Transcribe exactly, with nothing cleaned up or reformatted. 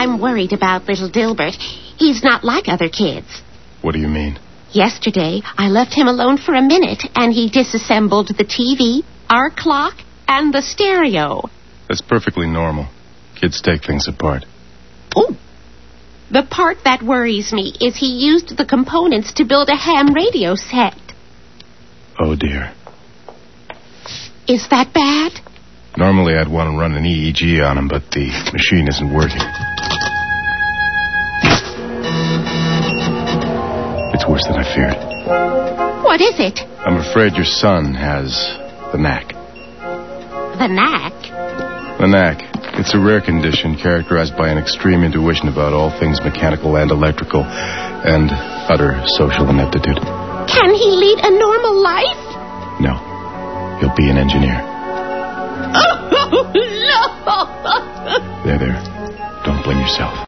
I'm worried about little Dilbert. He's not like other kids. What do you mean? Yesterday, I left him alone for a minute, and he disassembled the T V, our clock, and the stereo. That's perfectly normal. Kids take things apart. Oh. The part that worries me is he used the components to build a ham radio set. Oh, dear. Is that bad? Normally I'd want to run an E E G on him, but the machine isn't working. It's worse than I feared. What is it? I'm afraid your son has the knack. The knack? The knack. It's a rare condition characterized by an extreme intuition about all things mechanical and electrical, and utter social ineptitude. Can he lead a normal life? No. He'll be an engineer. Oh, no! There, there. Don't blame yourself.